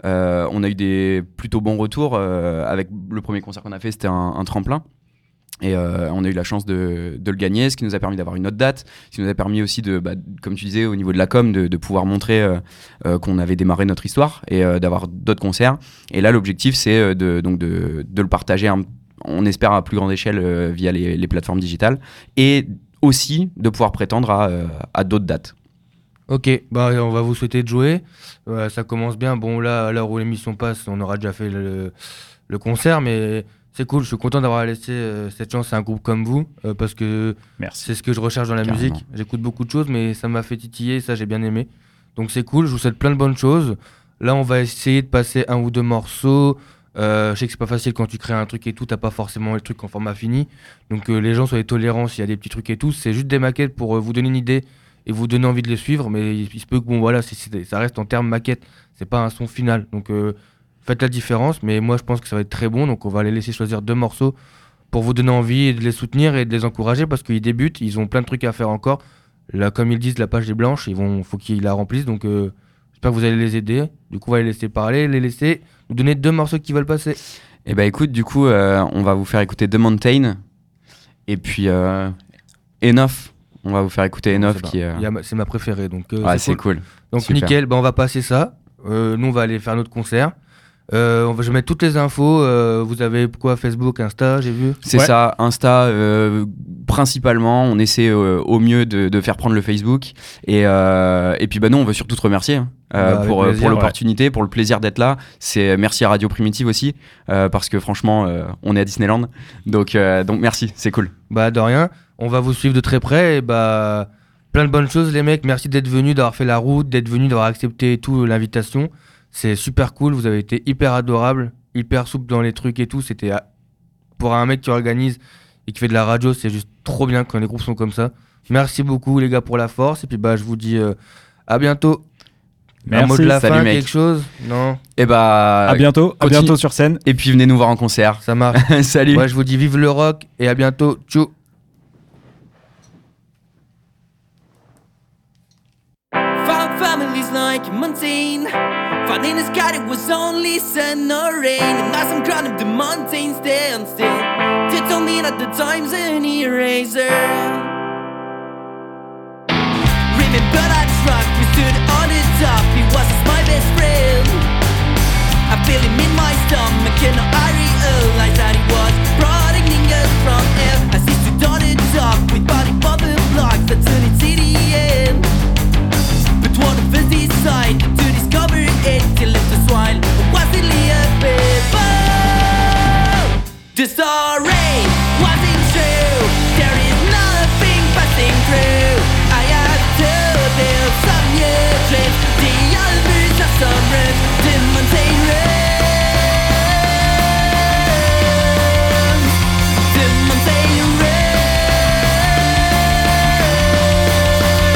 On a eu des plutôt bons retours, avec le premier concert qu'on a fait c'était un tremplin. Et on a eu la chance de le gagner, ce qui nous a permis d'avoir une autre date, ce qui nous a permis aussi comme tu disais au niveau de la com, de pouvoir montrer qu'on avait démarré notre histoire et d'avoir d'autres concerts. Et là l'objectif c'est de le partager on espère à plus grande échelle via les plateformes digitales et aussi de pouvoir prétendre à d'autres dates. Ok, on va vous souhaiter de jouer, ça commence bien. Bon là à l'heure où l'émission passe on aura déjà fait le concert, mais c'est cool, je suis content d'avoir laissé cette chance à un groupe comme vous, parce que Merci. C'est ce que je recherche dans la musique. J'écoute beaucoup de choses, mais ça m'a fait titiller, ça j'ai bien aimé. Donc c'est cool, je vous souhaite plein de bonnes choses. Là on va essayer de passer un ou deux morceaux. Je sais que c'est pas facile quand tu crées un truc et tout, t'as pas forcément les trucs en format fini. Donc les gens soyez tolérants s'il y a des petits trucs et tout. C'est juste des maquettes pour vous donner une idée et vous donner envie de les suivre, mais il se peut que ça reste en termes maquette, c'est pas un son final. Donc faites la différence, mais moi je pense que ça va être très bon, donc on va les laisser choisir 2 morceaux pour vous donner envie et de les soutenir et de les encourager parce qu'ils débutent, ils ont plein de trucs à faire encore. Là, comme ils disent, la page est blanche, faut qu'ils la remplissent, donc j'espère que vous allez les aider. Du coup, on va les laisser parler, les laisser nous donner 2 morceaux qui veulent passer. Et écoute, du coup, on va vous faire écouter The Mountain et puis Enough. On va vous faire écouter Enough c'est ma préférée, donc c'est cool. Donc super. Nickel, on va passer ça. Nous, on va aller faire notre concert. Je vais mettre toutes les infos. Vous avez quoi, Facebook, Insta, j'ai vu? C'est ça, Insta principalement. On essaie au mieux de faire prendre le Facebook. Et puis nous, on veut surtout te remercier pour l'opportunité, pour le plaisir d'être là. Merci à Radio Primitive aussi, parce que franchement, on est à Disneyland. Donc merci, c'est cool. De rien. On va vous suivre de très près. Et plein de bonnes choses, les mecs. Merci d'être venus, d'avoir fait la route, d'être venus, d'avoir accepté et tout l'invitation. C'est super cool, vous avez été hyper adorable, hyper souple dans les trucs et tout. C'était pour un mec qui organise et qui fait de la radio, c'est juste trop bien quand les groupes sont comme ça. Merci beaucoup les gars pour la force et puis je vous dis à bientôt. Merci. Un mot de la Salut, fin, mec. quelque chose? Non. Et à bientôt sur scène. Et puis venez nous voir en concert. Ça marche. Salut. Je vous dis vive le rock et à bientôt. Tchou. Found families like a mountain. Found in the sky it was only sun or rain. And now some crown of the mountain stand still. They told me that the time's an eraser. Remember that truck, we stood on the top. He was my best friend. I feel him in my stomach and I realized that he was protecting us from hell. As he stood on the top with body bubble blocks that turned it to the end. But one of us decided to discover it till left us while was it a paper. The story wasn't true. There is nothing passing through. I have to build some new dreams. The albums of some roots, the mountain runs, the mountain runs.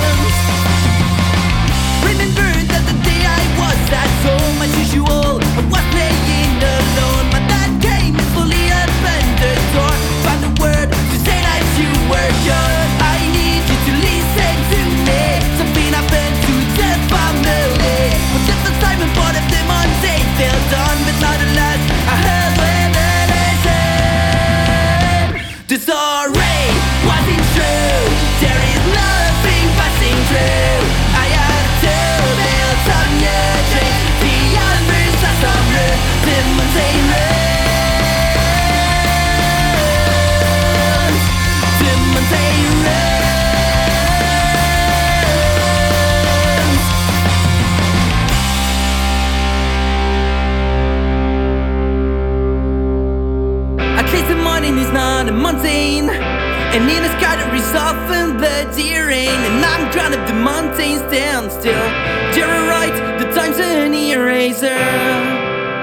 And in a sky that is often bloody rain. And I'm drawn up the mountains stand still. You're right, the time's an eraser.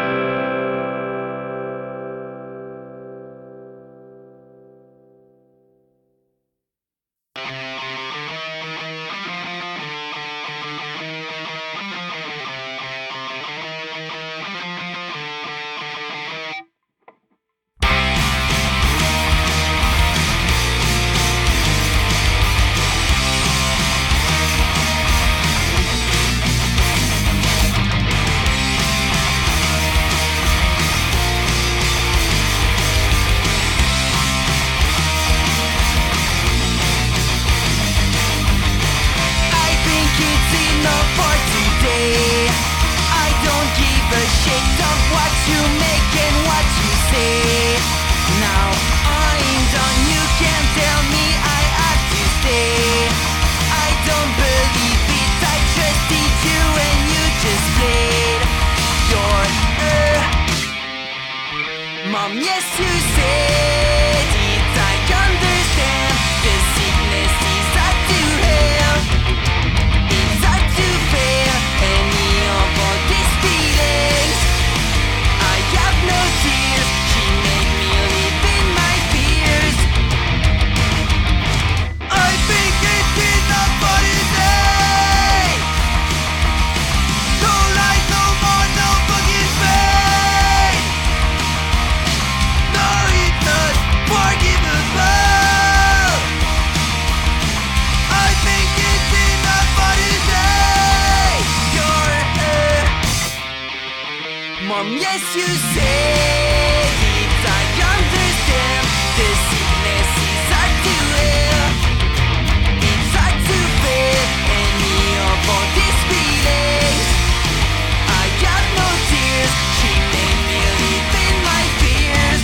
Yes, you said it, I understand. The sickness is hard to have. It's hard to bear any of all these feelings. I have no tears, she made me live in my fears. I think it's enough for today. No lies, no more, no fucking pain. No, it's not forgivable. I think it's enough for today. You're Mom, yes, you said it, I understand. The sickness is hard to have. It's hard to bear any of all these feelings. I got no tears, she made me live in my fears.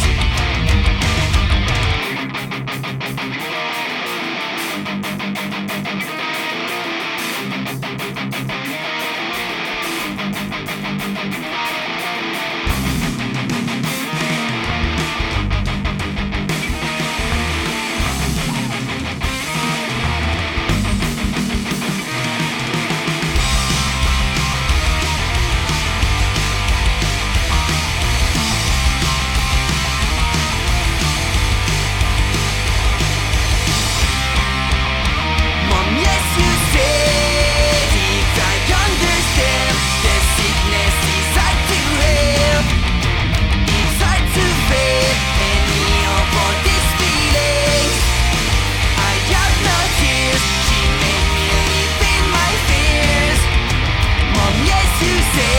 Mom, yes, you said it, I understand. The sickness is hard to have. It's hard to bear any of all these feelings. I got no tears, she made me live in my fears. Mom, yes, you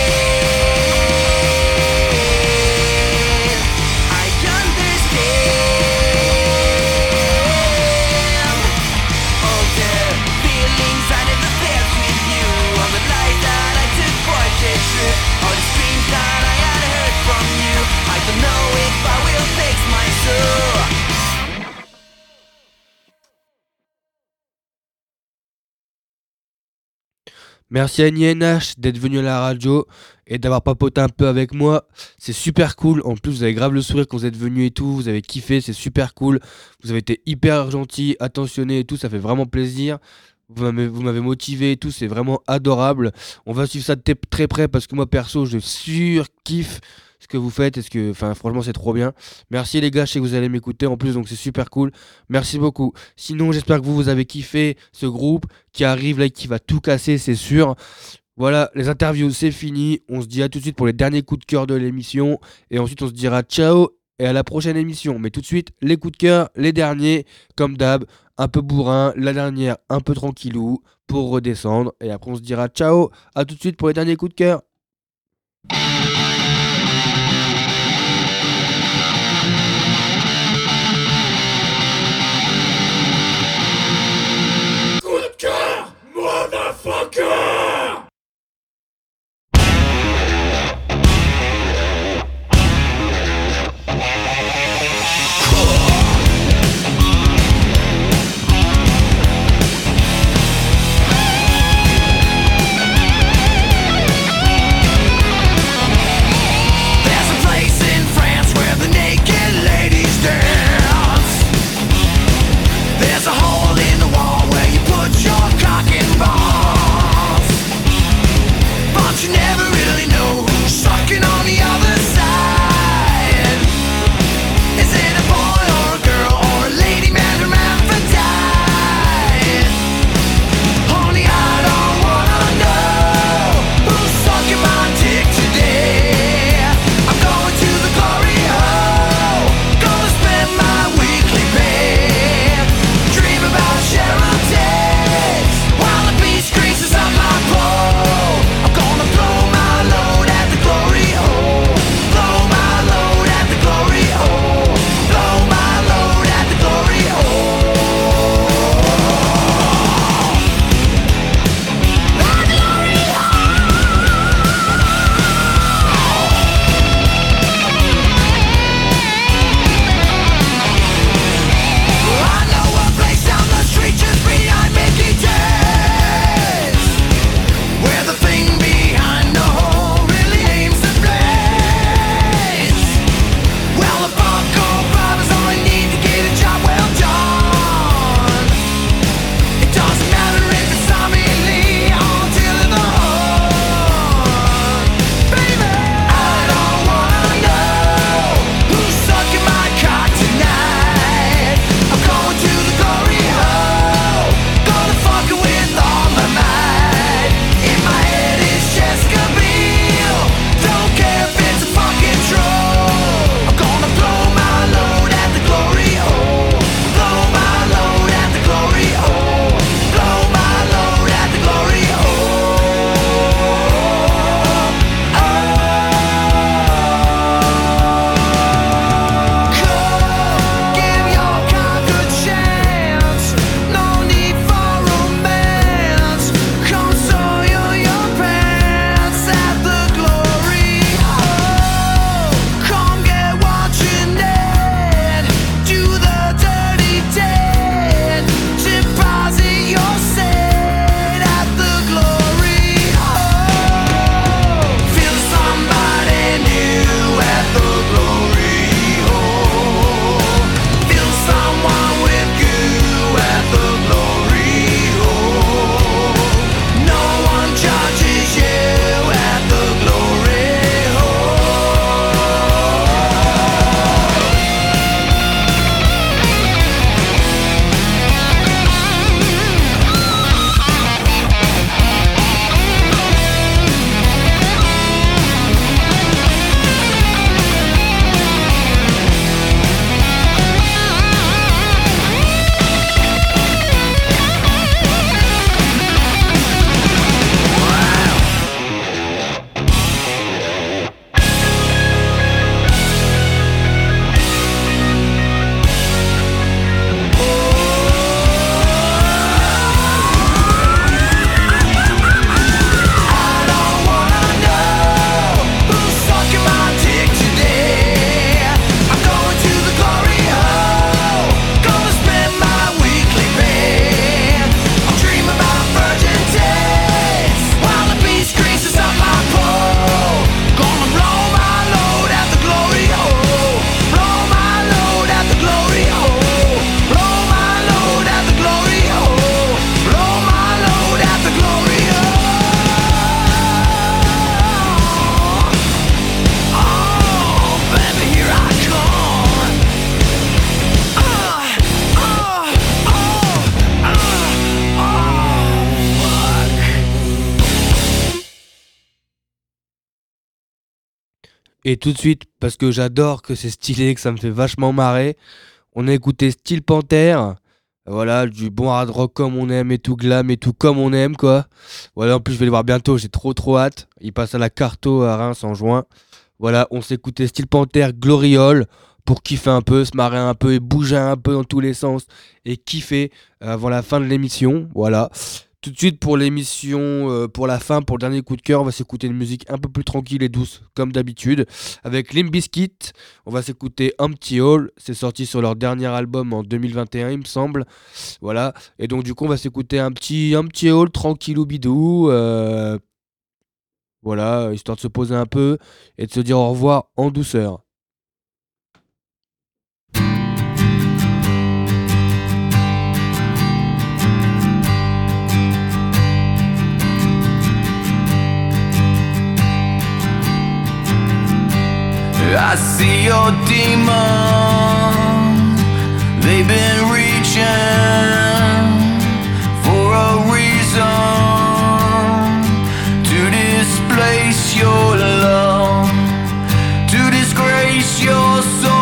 said I understand. All the feelings I never felt with you, all the lies that I took for the truth, all the screams that I had heard from you. I don't know if I will fix my soul. Merci à NH d'être venu à la radio et d'avoir papoté un peu avec moi. C'est super cool. En plus, vous avez grave le sourire quand vous êtes venu et tout. Vous avez kiffé, c'est super cool. Vous avez été hyper gentil, attentionné et tout. Ça fait vraiment plaisir. Vous m'avez motivé et tout. C'est vraiment adorable. On va suivre ça de très près parce que moi, perso, je surkiffe ce que vous faites. Franchement, c'est trop bien. Merci les gars, je sais que vous allez m'écouter en plus, donc c'est super cool. Merci beaucoup. Sinon, j'espère que vous avez kiffé ce groupe qui arrive là, qui va tout casser, c'est sûr. Voilà, les interviews, c'est fini. On se dit à tout de suite pour les derniers coups de cœur de l'émission. Et ensuite, on se dira ciao et à la prochaine émission. Mais tout de suite, les coups de cœur, les derniers, comme d'hab, un peu bourrin. La dernière, un peu tranquillou pour redescendre. Et après, on se dira ciao. À tout de suite pour les derniers coups de cœur. Motherfucker. Et tout de suite, parce que j'adore, que c'est stylé, que ça me fait vachement marrer, on a écouté Steel Panther. Voilà, du bon hard rock comme on aime et tout glam et tout comme on aime, quoi. Voilà, en plus, je vais les voir bientôt, j'ai trop hâte. Ils passent à la Carto à Reims en juin. Voilà, on s'est écouté Steel Panther, Gloriole, pour kiffer un peu, se marrer un peu et bouger un peu dans tous les sens et kiffer avant la fin de l'émission. Voilà. Tout de suite pour l'émission, pour la fin, pour le dernier coup de cœur, on va s'écouter une musique un peu plus tranquille et douce, comme d'habitude. Avec Limp Bizkit, on va s'écouter Empty Hall. C'est sorti sur leur dernier album en 2021, il me semble. Voilà. Et donc, du coup, on va s'écouter un petit Hall tranquillou bidou. Voilà, histoire de se poser un peu et de se dire au revoir en douceur. I see your demons, they've been reaching for a reason to displace your love, to disgrace your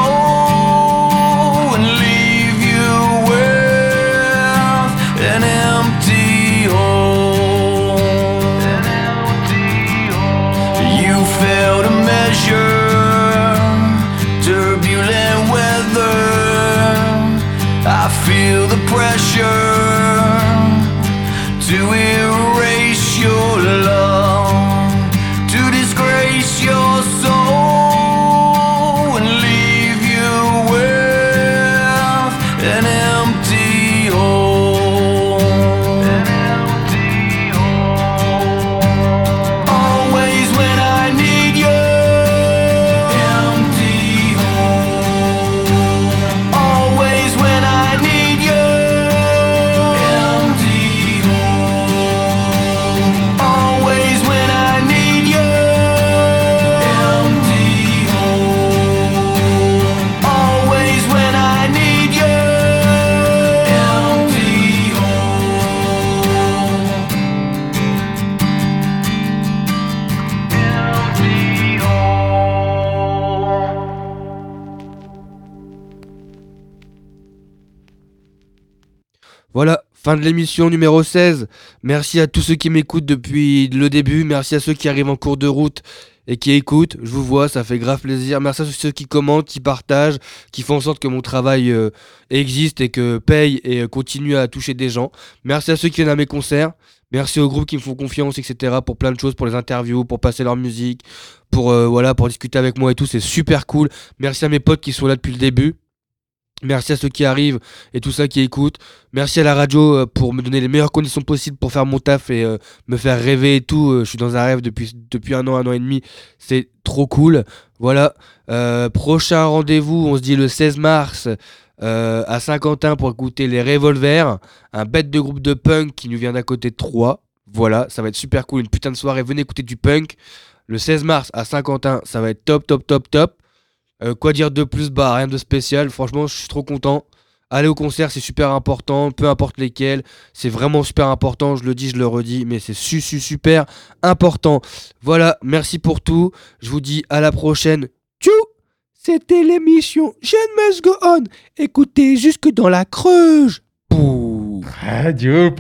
soul and leave you with an empty hole. You fail to measure turbulent weather. I feel the pressure to erase your love, to disgrace your soul and leave you with an empty hole. An empty hole. Always when I need you. Voilà, fin de l'émission numéro 16. Merci à tous ceux qui m'écoutent depuis le début. Merci à ceux qui arrivent en cours de route et qui écoutent. Je vous vois, ça fait grave plaisir. Merci à ceux qui commentent, qui partagent, qui font en sorte que mon travail existe et que paye et continue à toucher des gens. Merci à ceux qui viennent à mes concerts. Merci aux groupes qui me font confiance, etc. pour plein de choses, pour les interviews, pour passer leur musique, pour discuter avec moi et tout. C'est super cool. Merci à mes potes qui sont là depuis le début. Merci à ceux qui arrivent et tout ça qui écoutent. Merci à la radio pour me donner les meilleures conditions possibles pour faire mon taf et me faire rêver et tout. Je suis dans un rêve depuis un an et demi. C'est trop cool. Voilà. Prochain rendez-vous, on se dit le 16 mars à Saint-Quentin pour écouter les Revolvers, un bête de groupe de punk qui nous vient d'à côté de Troyes. Voilà, ça va être super cool. Une putain de soirée. Venez écouter du punk. Le 16 mars à Saint-Quentin, ça va être top. Quoi dire de plus? Bah rien de spécial, franchement je suis trop content. Aller au concert c'est super important, peu importe lesquels, c'est vraiment super important, je le dis, je le redis, mais c'est super important. Voilà, merci pour tout, je vous dis à la prochaine. Tchou! C'était l'émission Jeune Must Go On, écoutez jusque dans la Creuse. Pouh. Radio